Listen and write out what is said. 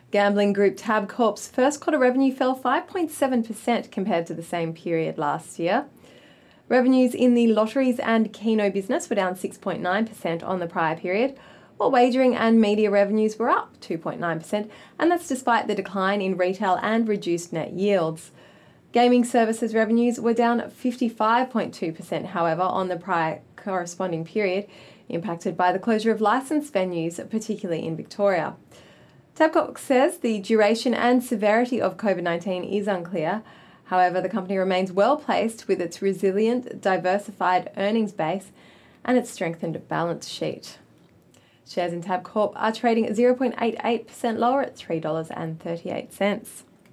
Gambling group Tabcorp's first quarter revenue fell 5.7% compared to the same period last year. Revenues in the lotteries and Keno business were down 6.9% on the prior period, while wagering and media revenues were up 2.9%, and that's despite the decline in retail and reduced net yields. Gaming services revenues were down 55.2%, however, on the prior corresponding period, impacted by the closure of licensed venues, particularly in Victoria. Tabcorp says the duration and severity of COVID-19 is unclear. However, the company remains well placed with its resilient, diversified earnings base and its strengthened balance sheet. Shares in Tabcorp are trading at 0.88% lower at $3.38.